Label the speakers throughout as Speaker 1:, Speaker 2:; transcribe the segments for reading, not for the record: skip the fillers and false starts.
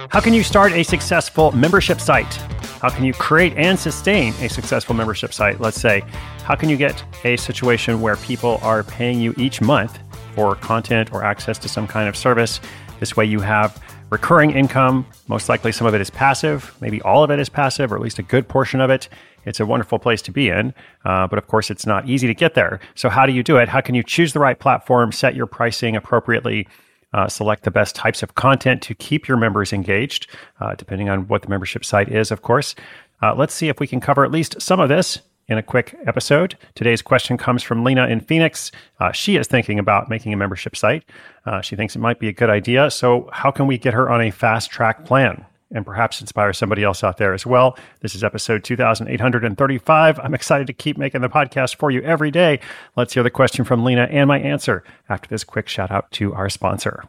Speaker 1: How can you start a successful membership site? How can you create and sustain a successful membership site? Let's say, how can you get a situation where people are paying you each month for content or access to some kind of service? This way you have recurring income. Most likely some of it is passive. Maybe all of it is passive, or at least a good portion of it. It's a wonderful place to be in. But of course, it's not easy to get there. So how do you do it? How can you choose the right platform, set your pricing appropriately, select the best types of content to keep your members engaged, depending on what the membership site is, of course. Let's see if we can cover at least some of this in a quick episode. Today's question comes from Lena in Phoenix. She is thinking about making a membership site. She thinks it might be a good idea. So how can we get her on a fast track plan and perhaps inspire somebody else out there as well? This is episode 2835. I'm excited to keep making the podcast for you every day. Let's hear the question from Lena and my answer after this quick shout out to our sponsor.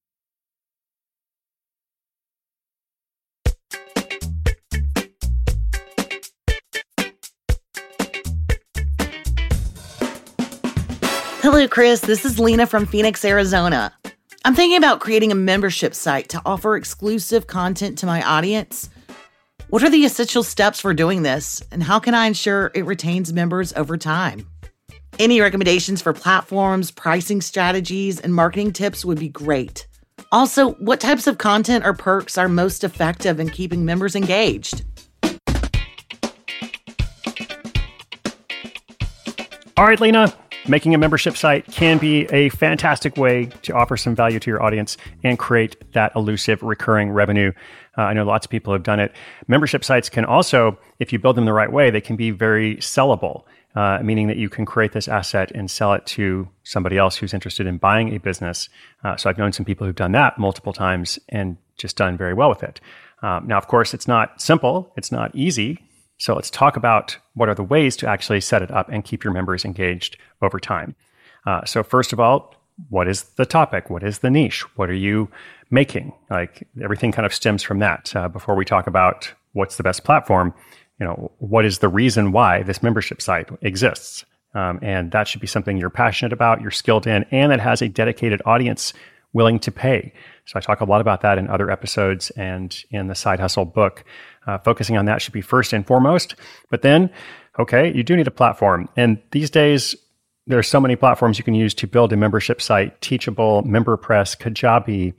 Speaker 2: Hello, Chris. This is Lena from Phoenix, Arizona. I'm thinking about creating a membership site to offer exclusive content to my audience. What are the essential steps for doing this, and how can I ensure it retains members over time? Any recommendations for platforms, pricing strategies, and marketing tips would be great. Also, what types of content or perks are most effective in keeping members engaged?
Speaker 1: All right, Lena. Making a membership site can be a fantastic way to offer some value to your audience and create that elusive recurring revenue. I know lots of people have done it. Membership sites can also, if you build them the right way, they can be very sellable, meaning that you can create this asset and sell it to somebody else who's interested in buying a business. So I've known some people who've done that multiple times and just done very well with it. Now, of course, it's not simple. It's not easy. So let's talk about what are the ways to actually set it up and keep your members engaged over time. So first of all, what is the topic? What is the niche? What are you making? Like everything kind of stems from that. Before we talk about what's the best platform, what is the reason why this membership site exists? And that should be something you're passionate about, you're skilled in, and that has a dedicated audience willing to pay. So I talk a lot about that in other episodes and in the Side Hustle book. Focusing on that should be first and foremost. But then, okay, you do need a platform. And these days, there are so many platforms you can use to build a membership site. Teachable, MemberPress, Kajabi,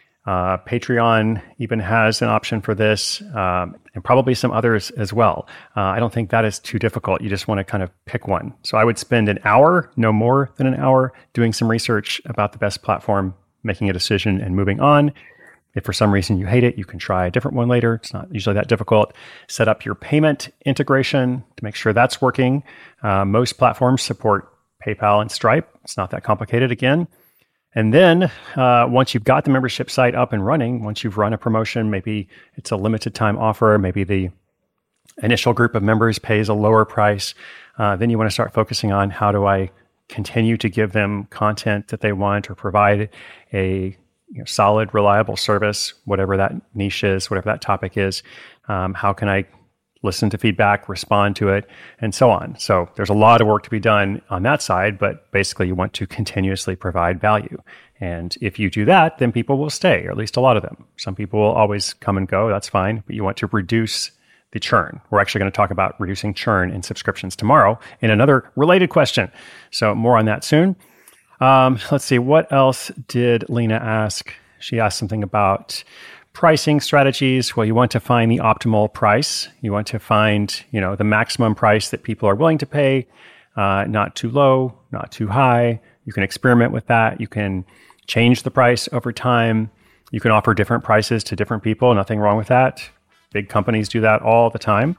Speaker 1: Patreon even has an option for this, and probably some others as well. I don't think that is too difficult. You just want to kind of pick one. So I would spend an hour, no more than an hour, doing some research about the best platform, making a decision and moving on. If for some reason you hate it, you can try a different one later. It's not usually that difficult. Set up your payment integration to make sure that's working. Most platforms support PayPal and Stripe. It's not that complicated again. And then once you've got the membership site up and running, once you've run a promotion, maybe it's a limited time offer, maybe the initial group of members pays a lower price, then you want to start focusing on how do I continue to give them content that they want or provide a solid, reliable service, whatever that niche is, whatever that topic is. How can I listen to feedback, respond to it, and so on? So there's a lot of work to be done on that side, but basically you want to continuously provide value. And if you do that, then people will stay, or at least a lot of them. Some people will always come and go, that's fine, but you want to reduce the churn. We're actually going to talk about reducing churn in subscriptions tomorrow in another related question. So more on that soon. Let's see, what else did Lena ask? She asked something about pricing strategies. Well, you want to find the optimal price. You want to find, the maximum price that people are willing to pay, not too low, not too high. You can experiment with that. You can change the price over time. You can offer different prices to different people. Nothing wrong with that. Big companies do that all the time.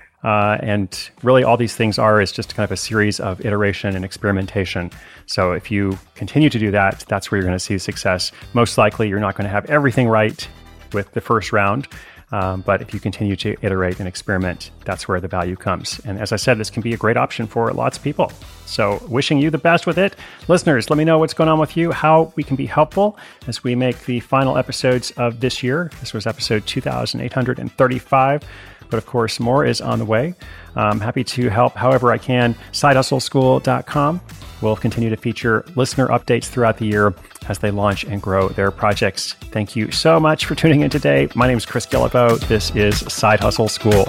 Speaker 1: And really all these things is just kind of a series of iteration and experimentation. So if you continue to do that, that's where you're going to see success. Most likely you're not going to have everything right with the first round. But if you continue to iterate and experiment, that's where the value comes. And as I said, this can be a great option for lots of people. So wishing you the best with it. Listeners, let me know what's going on with you, how we can be helpful as we make the final episodes of this year. This was episode 2835. But of course, more is on the way. I'm happy to help however I can. SideHustleSchool.com. We'll continue to feature listener updates throughout the year as they launch and grow their projects. Thank you so much for tuning in today. My name is Chris Guillebeau. This is Side Hustle School.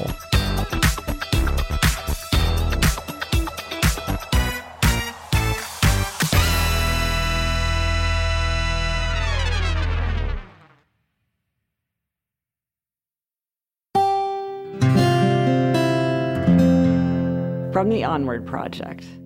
Speaker 3: From the Onward Project.